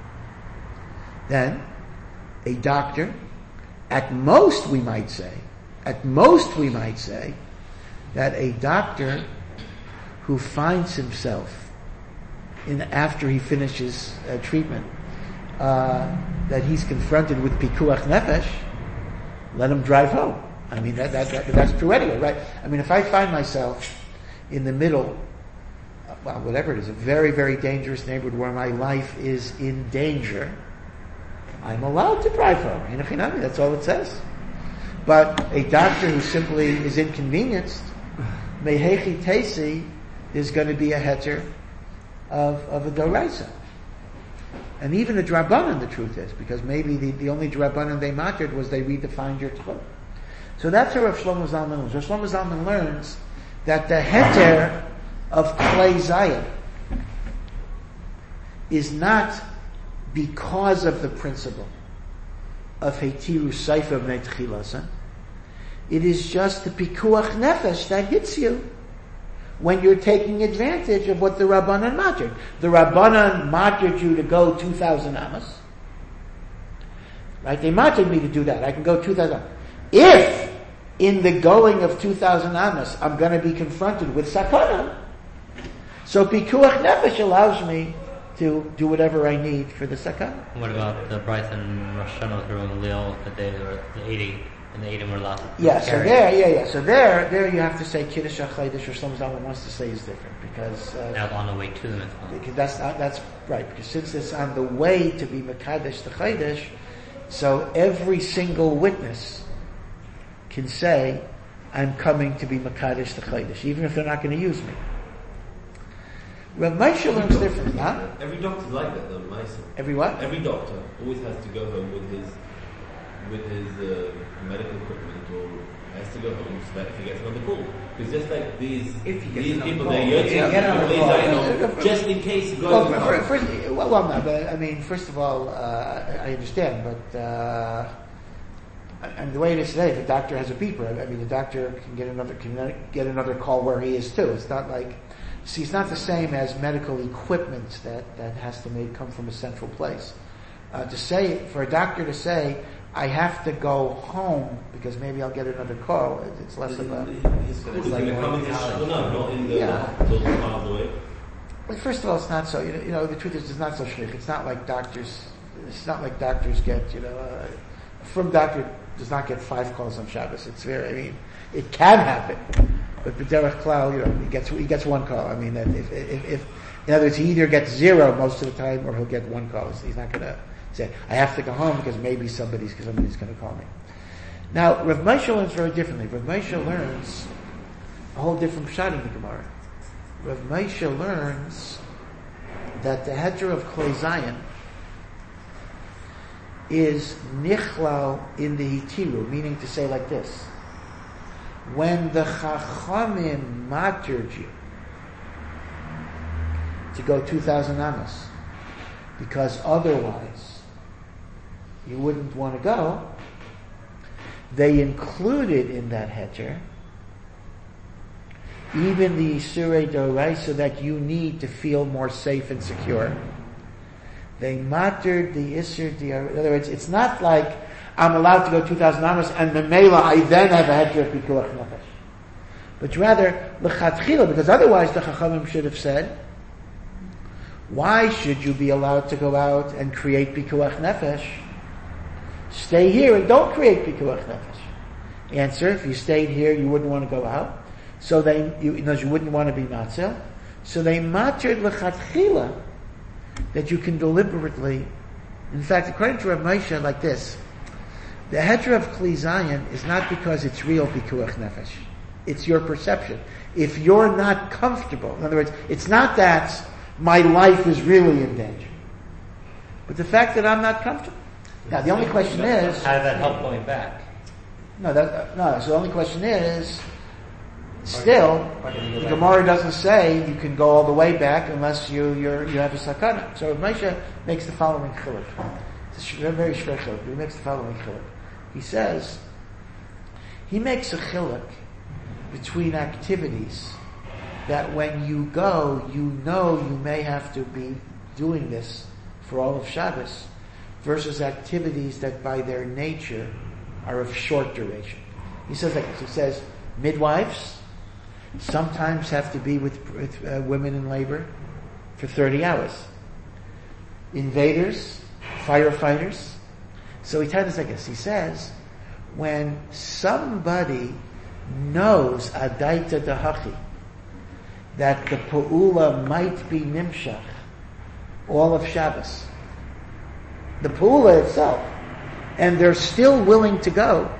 then a doctor, at most we might say, at most we might say, that a doctor who finds himself in after he finishes uh, treatment, uh, that he's confronted with pikuach nefesh, let him drive home. I mean, that, that, that that's true anyway, right? I mean, if I find myself in the middle, uh, well, whatever it is, a very, very dangerous neighborhood where my life is in danger, I'm allowed to drive home. Hinachinami, that's all it says. But a doctor who simply is inconvenienced, mehechi tesi, is going to be a heter of, of a doraisa. And even a drabanan, the truth is, because maybe the, the only drabanan they mattered was they redefined your tchum. So that's how Rav Shlomo Zalman learns. Rav Shlomo Zalman learns that the heter of Klei Zayin is not because of the principle of Heitiru Seifa B'nei Tchilasan. It is just the pikuach nefesh that hits you when you're taking advantage of what the Rabbanan mattered. The Rabbanan mattered you to go two thousand amos. Right? They mattered me to do that. I can go two thousand. If in the going of two thousand amos I'm going to be confronted with sakana, so pikuach nefesh allows me to do whatever I need for the sakana. What about the Bryson Rosh Hashanah through Lil that they were the eighty and the eighty were allowed to Yeah, so carry? there, yeah, yeah. So there, there you have to say Kiddush HaChaydish, or Shlomo Zalman wants to say is different because uh, Now on the way to the mitzvah. because that's not, that's right. Because since it's on the way to be Mekadesh the Chaydish, so every single witness can say, "I'm coming to be Mekadesh the Chaydish," even if they're not going to use me. Rav Moshe learns differently, huh? Every doctor's like that though, Meiser. Every what? Every doctor always has to go home with his with his uh, medical equipment, or has to go home so that if he gets another call. Because just like these If he gets these another people, call. they're If he yurtzim, gets another please, call. I know, just in case he goes Well, home. fir- first, well, well, no, but I mean, first of all, uh, I understand, but uh, and the way it is today, the doctor has a beeper. I mean, the doctor can get another can get another call where he is too. It's not like, see, it's not the same as medical equipment that that has to make come from a central place. Uh, to say for a doctor to say, I have to go home because maybe I'll get another call. it- It's less of a. His school is like going to going come in to his college. school, no, not in the Yeah. hospital miles away. Well, first of all, it's not so. You know, you know, the truth is, it's not so shlich. It's not like doctors. It's not like doctors get. You know, uh, from doctor does not get five calls on Shabbos. It's very. I mean, it can happen, but b'derech klal, you know, he gets he gets one call. I mean, that if, if if in other words, he either gets zero most of the time, or he'll get one call. So he's not going to say, "I have to go home because maybe somebody's somebody's going to call me." Now, Rav Moshe learns very differently. Rav Moshe learns a whole different pshat in the Gemara. Rav Moshe learns that the heter of Klei Zayin is nichlal in the hitiru, meaning to say like this. When the Chachamim mattered you to go two thousand amos, because otherwise you wouldn't want to go, they included in that heter even the Isurei Doraisa that you need to feel more safe and secure. They mattered the Isur Diar. In other words, it's not like I'm allowed to go two thousand amos and Memela I then have a heter of Pikuach Nefesh. But rather, L'chatchila, because otherwise the Chachamim should have said, why should you be allowed to go out and create Pikuach Nefesh? Stay here and don't create Pikuach Nefesh. Answer, if you stayed here, you wouldn't want to go out. So they, you, you know, you wouldn't want to be matzil. So they mattered L'chatchila that you can deliberately, in fact, according to Rav Moshe, like this, the heter of Kli Zayin is not because it's real Pikuach Nefesh. It's your perception. If you're not comfortable, in other words, it's not that my life is really in danger, but the fact that I'm not comfortable. Now, the only question is, how does that help going back? No, that, no. So the only question is, still, the Gemara doesn't say you can go all the way back unless you you're, you have a sakana. So Rav Moshe makes the following chiluk. It's a very shver chiluk. He makes the following chiluk. He says he makes a chiluk between activities that when you go, you know you may have to be doing this for all of Shabbos, versus activities that by their nature are of short duration. He says like this. He says midwives sometimes have to be with, with uh, women in labor for thirty hours. Invaders, firefighters. So he tells us like this. He says, when somebody knows adaita dahachi, that the pa'ula might be nimshach all of Shabbos, the pa'ula itself, and they're still willing to go,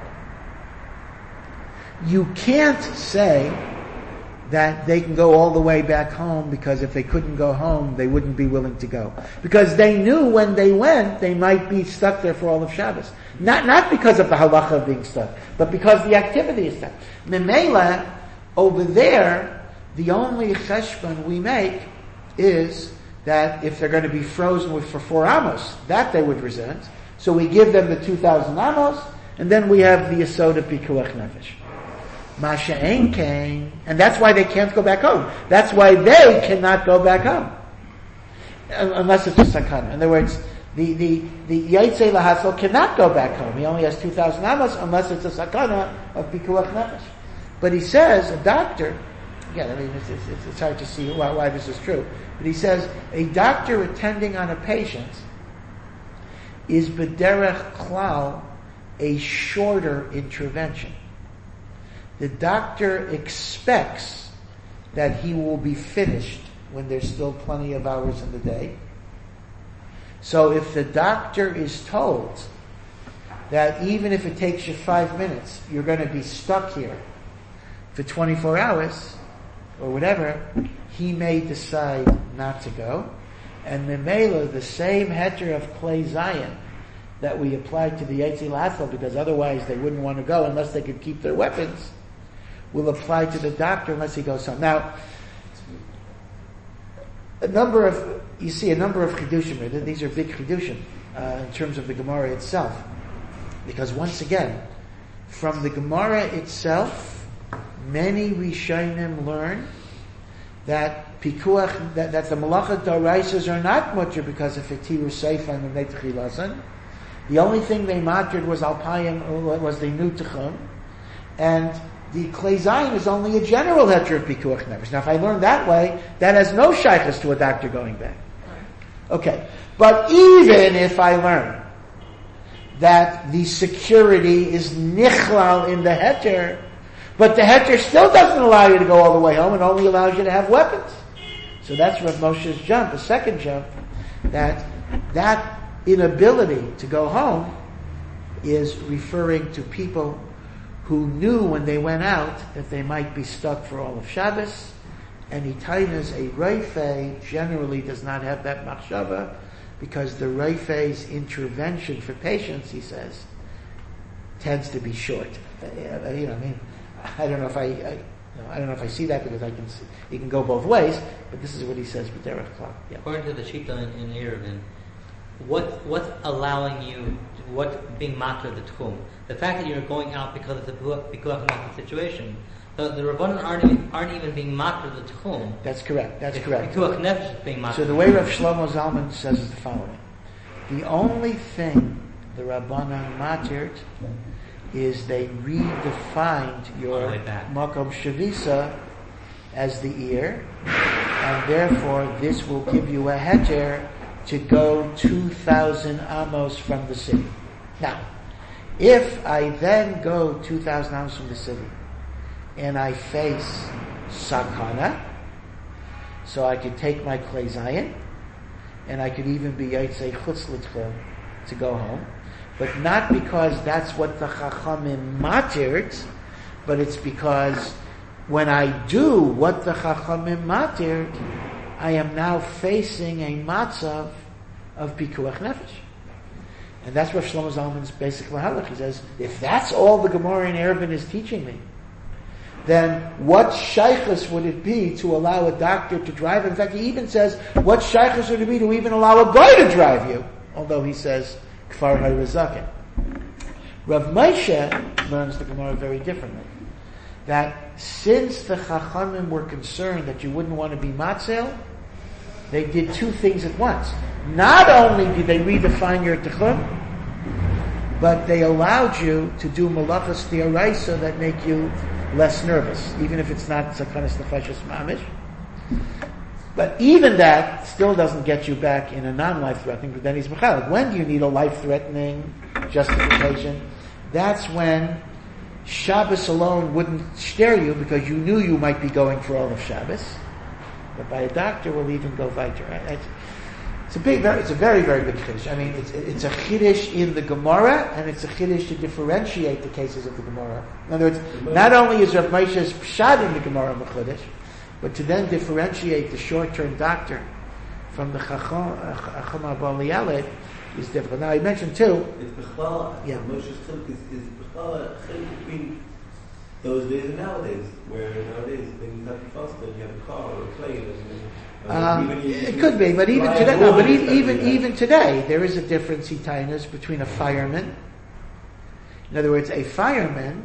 you can't say that they can go all the way back home, because if they couldn't go home, they wouldn't be willing to go. Because they knew when they went, they might be stuck there for all of Shabbos. Not, not because of the halacha of being stuck, but because the activity is stuck. Memela, over there, the only cheshbon we make is that if they're going to be frozen with, for four amos, that they would resent. So we give them the two thousand amos, and then we have the yesod of pikuach nefesh. Masha ein kain, and that's why they can't go back home. That's why they cannot go back home. Unless it's a sakana. In other words, the, the, the Yaitse Lahatzal cannot go back home. He only has two thousand amos unless it's a sakana of pikuach nefesh. But he says, a doctor, again, I mean, it's, it's, it's hard to see why, why this is true, but he says, a doctor attending on a patient is b'derech klal a shorter intervention. The doctor expects that he will be finished when there's still plenty of hours in the day. So if the doctor is told that even if it takes you five minutes, you're going to be stuck here for twenty-four hours, or whatever, he may decide not to go. And Memela, the same heter of Klei Zayin that we applied to the Yaitse Lahatzal, because otherwise they wouldn't want to go unless they could keep their weapons, will apply to the doctor unless he goes home. Now, a number of, you see a number of chidushim, these are big chidushim, uh, in terms of the Gemara itself. Because once again, from the Gemara itself, many Rishonim learn that pikuach, that, that the malacha d'oraisas are not mutter because of itiru seifa and the netchilasan. The only thing they mattered was alpayim, was the new tichum, and the Klei Zayin is only a general heter of pikuach nefesh. Now, if I learn that way, that has no shaykhus to a doctor going back. Okay, but even if I learn that the security is nichlal in the heter, but the heter still doesn't allow you to go all the way home, it only allows you to have weapons. So that's Rav Moshe's jump, the second jump, that that inability to go home is referring to people who knew when they went out that they might be stuck for all of Shabbos, and Itainas, a Reifei, generally does not have that machshava, because the Reife's intervention for patients, he says, tends to be short. Uh, you know, I mean, I don't know if I, I, you know, I don't know if I see that because I can see, it can go both ways, but this is what he says with Derech Klal. Yeah. According to the Shita in, in Eruvin, what what's allowing you, what being matter the tchum? The fact that you're going out because of the pikuach nefesh situation. The, the Rabbanan aren't even, aren't even being matter the tchum. That's correct. That's correct. Pikuach nefesh is being matter. So the way Rav Shlomo Zalman says is the following: the only thing the Rabbanan matered is they redefined your makom shavisa as the ear, and therefore this will give you a heter to go two thousand amos from the city. Now, if I then go two thousand amos from the city, and I face sakana, so I could take my klei zayin, and I could even be yotzei chutz l'tchum to go home, but not because that's what the Chachamim matered, but it's because when I do what the Chachamim matered, I am now facing a matzav of pikuach nefesh. And that's what Shlomo Zalman's basic mahalach. He says, if that's all the Gemara in Eruvin is teaching me, then what shaykhus would it be to allow a doctor to drive? In fact, he even says, what shaykhus would it be to even allow a guy to drive you? Although he says, Kfar HaRazakin. Rav Moshe learns the Gemara very differently. That since the Chachamim were concerned that you wouldn't want to be matzel, they did two things at once. Not only did they redefine your tichum, but they allowed you to do malachas d'oraisa that make you less nervous, even if it's not sakanas nefashos mamish. But even that still doesn't get you back in a non-life-threatening, but then he's mechalik. When do you need a life-threatening justification? That's when Shabbos alone wouldn't stare you because you knew you might be going for all of Shabbos. But by a doctor will even go weiter. It's, it's a big, very, it's a very, very big chiddush. I mean, it's, it's a chiddush in the Gemara, and it's a chiddush to differentiate the cases of the Gemara. In other words, not only is Rav Moshe's pshat in the Gemara mechiddush, but to then differentiate the short-term doctor from the Chacham Abba Liyalet is difficult. Now I mentioned too. It's Bechlal. Yeah. Moshe's chiluk is, is Bechlal between those days and nowadays, where nowadays things have to be faster. You have a car or a plane. And, um, even you, it you could be, but even fly today, no, but away, even even, that. even today, there is a difference hitainus between a fireman. In other words, a fireman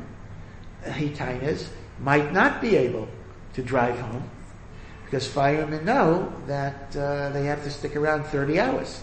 hitainus might not be able to drive home because firemen know that uh, they have to stick around thirty hours.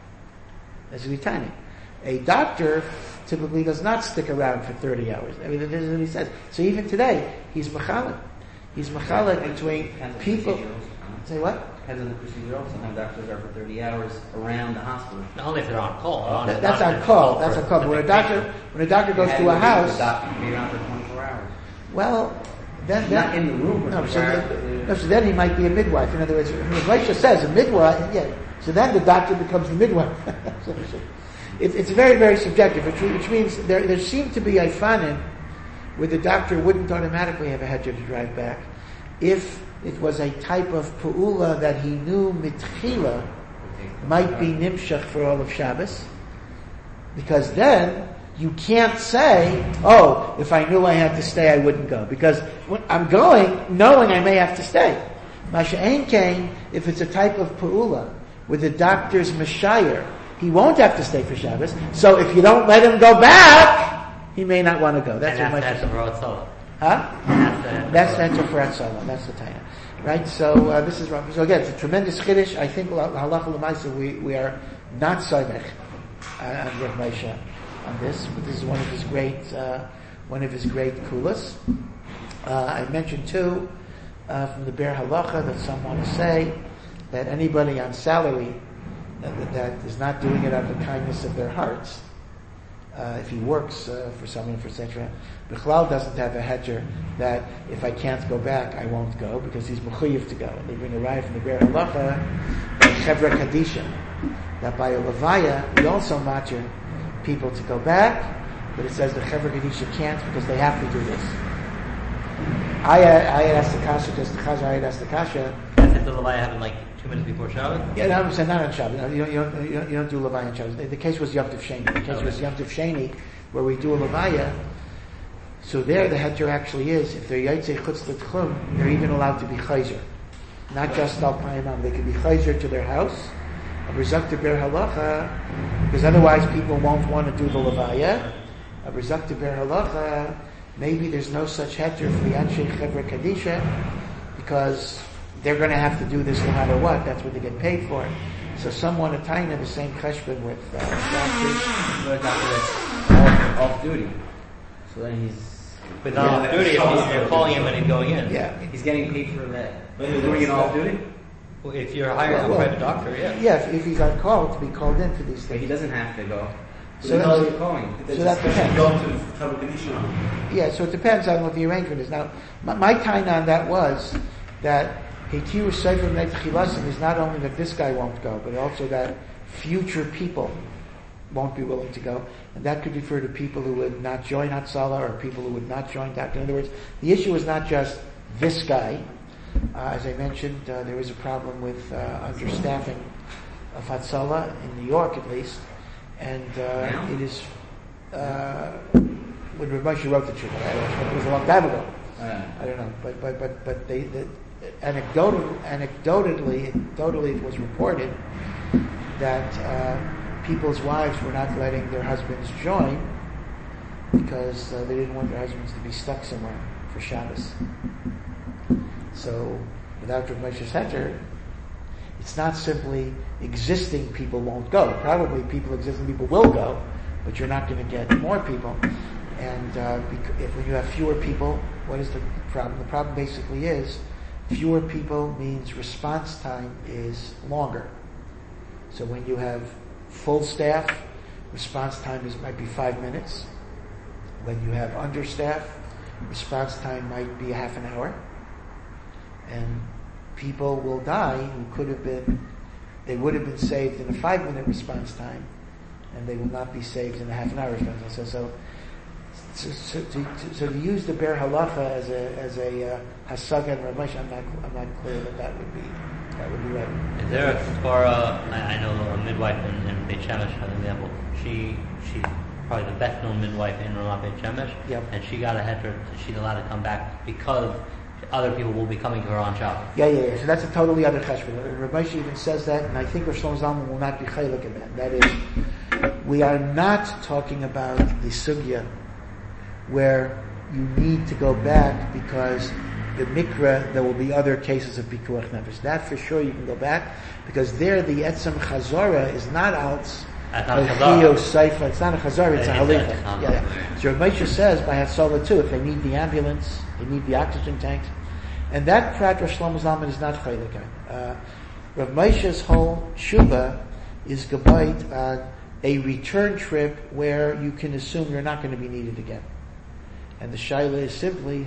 That's what tiny. A doctor typically does not stick around for thirty hours. I mean, this is what he says. So even today, he's machalik. He's machalik between people. Say what? Depends on the procedure. Sometimes doctors are for thirty hours around the hospital. Only if they're on call. On That, that's on call. That's on call. But when a doctor, when a doctor goes to a house, the doctor can be around for twenty-four hours. well, then, Not then in the room. no, so then, no, so then he might be a midwife. In other words, Rav says a midwife. Yeah. So then the doctor becomes the midwife. so, so, it, it's very, very subjective, which, which means there, there seemed to be a fanin where the doctor wouldn't automatically have a heter to drive back if it was a type of pu'ula that he knew mitchila might be nimshach for all of Shabbos, because then you can't say, oh, if I knew I had to stay, I wouldn't go, because when I'm going knowing I may have to stay. Masha Ein Kain, if it's a type of pu'ula with the doctor's mashayir, he won't have to stay for Shabbos. So if you don't let him go back, he may not want to go. That's and what that's Masha the Solo. Huh? That's the answer for Atzala. That's the Taina. Right? So uh, this is wrong. So again, it's a tremendous chiddush. I think halacha l'maisa we we are not soymech uh, on Rav Moshe on this, but this is one of his great uh, one of his great kulas. Uh, I mentioned too uh, from the Ber Halacha that some want to say that anybody on salary that, that is not doing it out of the kindness of their hearts, uh, if he works uh, for someone, for et cetera, Bichlal doesn't have a heter that if I can't go back, I won't go, because he's mechuyev to go. And they bring a raya from the Ber Halacha, Chevra Kadisha, that by a levaya, we also matter people to go back, but it says the Chevra Kadisha can't because they have to do this. I, I had asked the kasha, just the kasha, I had asked the kasha. That's if the Levaya happen like two minutes before Shabbos? Yeah, no, I'm saying not on Shabbos. No, you, don't, you, don't, you, don't, you don't do Levaya on Shabbos. The, the case was Yom Tov Sheni. The case Okay. was Yom Tov Sheni, where we do a Levaya. So there, the heter actually is, if they're Yaitze Chutz L'Tchum, they're even allowed to be Chayzer. Not just Al Payimam. They can be Chayzer to their house, a Rizakta Ber Halacha, because otherwise people won't want to do the Levaya. A Rizakta Ber Halacha, maybe there's no such heter for the Anshe Chevra Kadisha, because they're going to have to do this no matter what. That's what they get paid for. So some want to tie in the same cheshbon with uh, doctors. But a doctor that's off, off duty. So then he's But not Yeah, off duty if that's he's- they're calling him and he's going in. Yeah. he's getting paid for that. But Doing it off duty? Well, if you're hired as a Well, private doctor, yeah. Yeah, if, if he's on call, to be called in for these But he things. doesn't have to go. So So that's- that's you're calling. So that depends. Go to Chevra Kadisha. Yeah, so it depends on what the arrangement is. Now, my, my time on that was that Heitiru Sefer B'nai Tchilasim is not only that this guy won't go, but also that future people won't be willing to go. And that could refer to people who would not join Hatzalah or people who would not join that. In other words, the issue is not just this guy. Uh, as I mentioned, uh, there is a problem with uh, understaffing of Hatzalah, in New York at least. And uh, it is, uh, when Rav Moshe wrote the Tshuva, it was a long time ago. Uh, I don't know, but but but but they, the, anecdotal, anecdotally, anecdotally, it was reported that uh, people's wives were not letting their husbands join because uh, they didn't want their husbands to be stuck somewhere for Shabbos. So, without Rav Moshe's heter, it's not simply existing people won't go. Probably people, existing people will go, but you're not going to get more people. And uh, bec- if when you have fewer people, what is the problem? The problem basically is fewer people means response time is longer. So when you have full staff, response time is might be five minutes. When you have understaff, response time might be a half an hour. And people will die who could have been, they would have been saved in a five minute response time, and they will not be saved in a half an hour response time. So, so, so, so, to, to, so to use the Ber Halacha as a, as a, uh, Hasaga and Rav Moshe, I'm not, I'm not clear that that would be, that would be right. Is there a Svara, I, I know a midwife in, in Beit Shemesh, for example, she, she's probably the best known midwife in Ramat Beit Shemesh, Yep. and she got a heter, she's allowed to come back because other people will be coming to her on Shabbos. Yeah, yeah, yeah. So that's a totally other cheshbon. Rav Moshe even says that, and I think Rav Shlomo Zalman will not be chaylik in that. That is, we are not talking about the sugya where you need to go back because the mikra, there will be other cases of pikuach nefesh. That for sure you can go back, because there the etzem chazara is not als That's not a a chazara. chiyuv seifa. It's not a chazara, it's a It's halicha. a chazara. Yeah, yeah. So Rav Moshe says by Hatzalah too, if they need the ambulance, they need the oxygen tanks, and that prat Rav Shlomo Zalman is not chaylik. Uh, Rav Moshe's whole tshuva is gebayit on a return trip where you can assume you're not going to be needed again. And the shaila is simply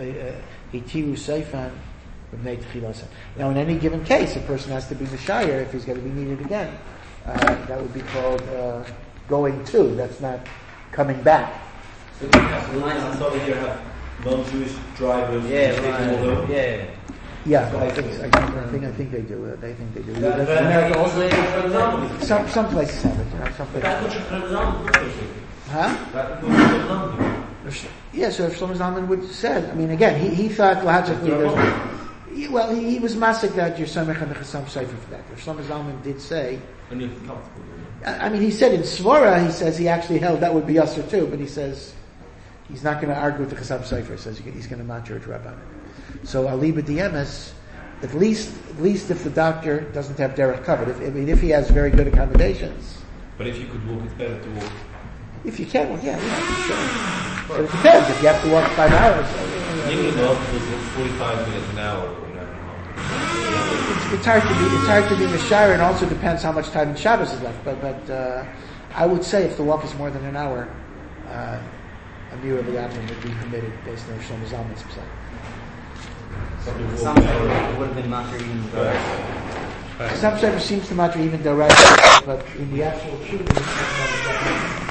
hitiru seifan b'nei tchilasan. Now, in any given case, a person has to be mishayir if he's going to be needed again. Uh, that would be called uh, going to. That's not coming back. So I saw that you have non-Jewish drivers. yeah, taking right. over. yeah. Yeah, I think, I think, I think, I think they do. Uh, they think they do. That- That's- that America also for example. some some places have it. You know, some But places. that's what you're for example. Huh? That's what you're for example. Yeah, so if Shlomo Zalman would said, I mean, again, he, he thought Lahachach, there's, well, he, he was masik that you're samech and the chasam sefer for that. If Shlomo Zalman did say, And you're comfortable with it. I I mean, he said in Svara, he says he actually held that would be usher too, but he says he's not going to argue with the chasam sefer. He says he's going to match your rab on it. So Ali b'diyemes, at least, at least if the doctor doesn't have derech covered, if, I mean, if he has very good accommodations. But if you could walk, it's better to walk. If you can, well, yeah, yeah, sure. But it depends. If you have to walk five hours, uh, Even in the hospital, it's forty-five minutes an hour or an hour and a half. it's, it's hard to be it's hard to be mishayir, and also depends how much time in Shabbos is left. But but uh, I would say if the walk is more than an hour, uh, a mirror liatin would be permitted based on Shlomo Zalman's percent. Something walk Some an hour. it would have been matter even Right. Some sefer seems to matter even direct, but in the actual shooting, it's not